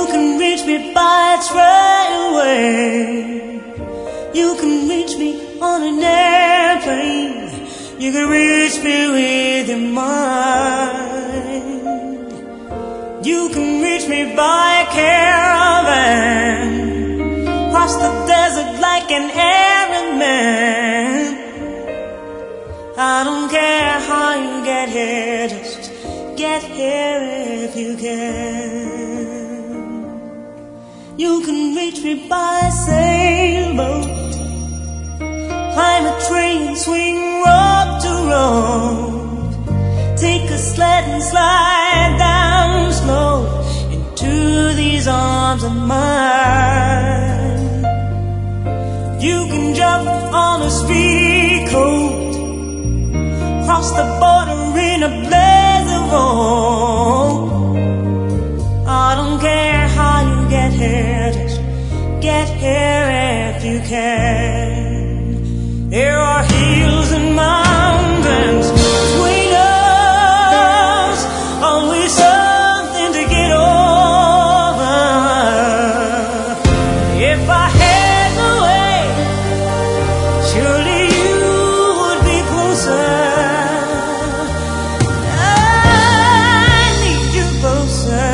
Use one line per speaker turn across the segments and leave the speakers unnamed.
You can reach me by trailway. You can reach me on an airplane. You can reach me with your mind. You can reach me by caravan, cross the desert like an Arab man. I don't care how you get here, just get here if you can. You can reach me by sailboat, climb a train, swing rope to rope, take a sled and slide down slow into these arms of mine. You can jump on a speedcoat, cross the border in a blaze of hope. I don't care how you get here, just get here if you can. There are hills and mountains between us, always something to get over. If I had the way, surely you would be closer. I need you closer.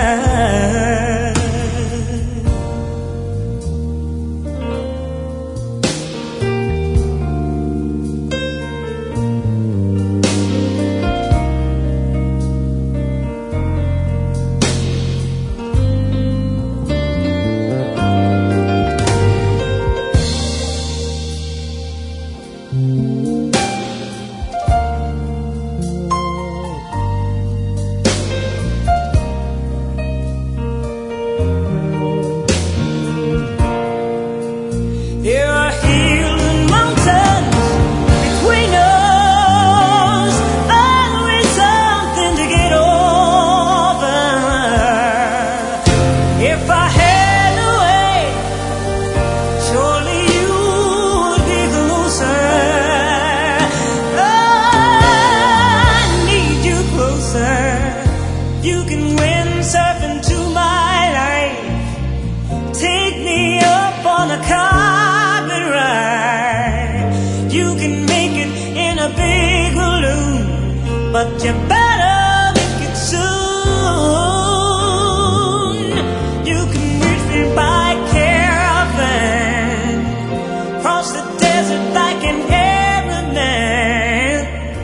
There are hills and mountains between us, always something to get over. If I had a way, surely you would be closer. I need you closer. You can windsurf into my life, take me up on a car. You can make it in a big balloon, but you better make it soon. You can reach me by caravan, cross the desert like an Arab man.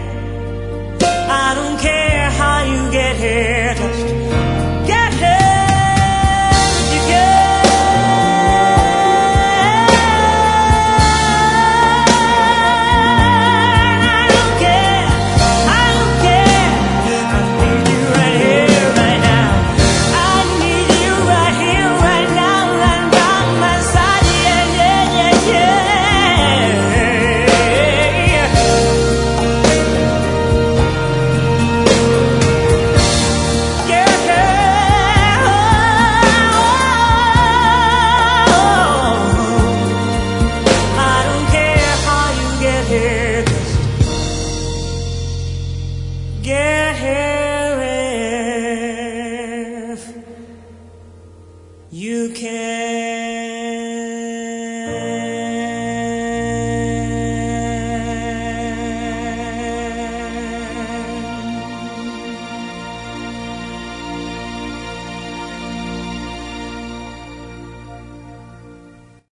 I don't care how you get here, just get here if you can. Get here if you can.